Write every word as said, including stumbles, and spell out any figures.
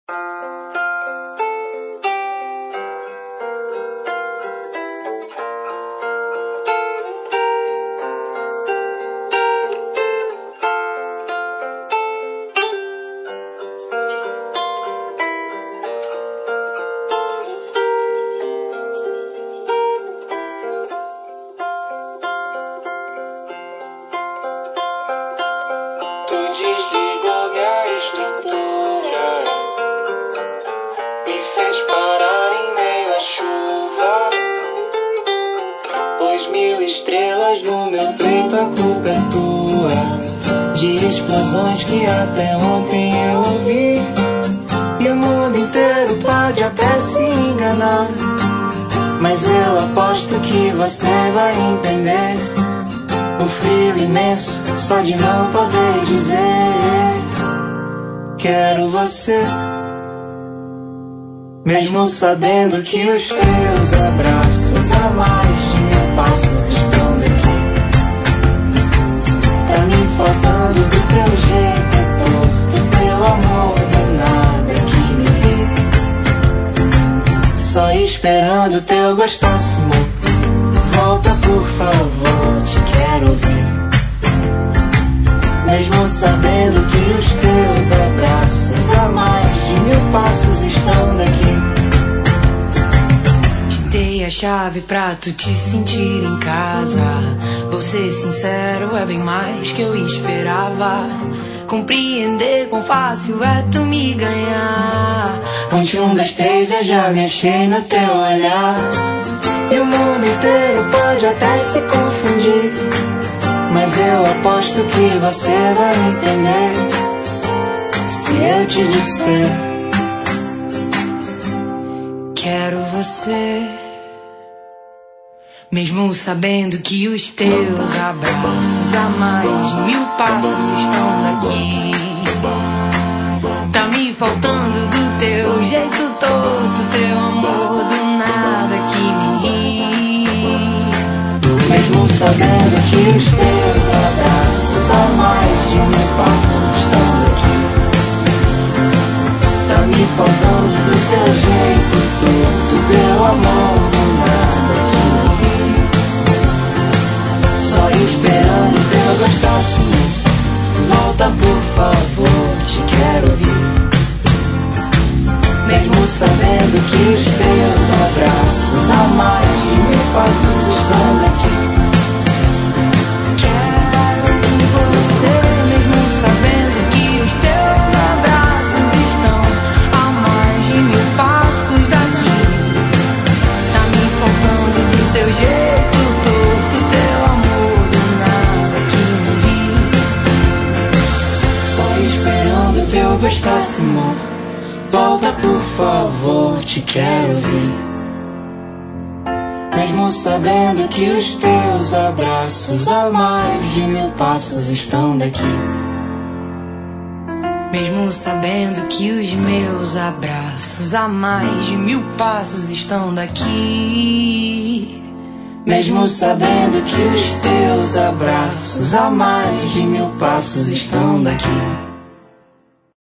Desligou minha estrutura, me fez parar em meio à chuva. Pôs mil estrelas no meu peito, a culpa é tua. De explosões que até ontem eu ouvi. E o mundo inteiro pode até se enganar, mas eu aposto que você vai entender. O frio imenso, só de não poder dizer quero você. Mesmo sabendo que os teus abraços a mais de mil passos estão daqui. Tá me faltando do teu jeito torto, teu amor danado que me ri. Só esperando teu gostasse, amor. Volta por favor, te quero ouvir. Mesmo sabendo que os teus abraços a mais de mil passos estão daqui. Te dei a chave pra tu te sentir em casa. Vou ser sincero, é bem mais que eu esperava. Compreender quão fácil é tu me ganhar. Conte um, dois, três, eu já me achei no teu olhar. E o mundo inteiro pode até se confundir, mas eu aposto que você vai entender se eu te disser quero você. Mesmo sabendo que os teus abraços a mais de mil passos estão daqui. Tá me faltando do teu jeito torto, teu amor do nada que me ri. Mesmo sabendo que os teus abraços a mais de mil passos estão daqui. Tá me faltando do teu jeito torto, teu amor do nada que me ri. Só esperando teu gostasse. Volta por favor, te quero ouvir. Mesmo sabendo que os teus abraços a mais de mil passos estão daqui. Quero você, mesmo sabendo que os teus abraços estão a mais de mil passos daqui. Tá me faltando do teu jeito torto, teu amor do nada que me ri. Só esperando teu gostasse, amor. Volta por favor, te quero ouvir. Mesmo sabendo que os teus abraços a mais de mil passos estão daqui. Mesmo sabendo que os meus abraços a mais de mil passos estão daqui. Mesmo sabendo que os teus abraços a mais de mil passos estão daqui.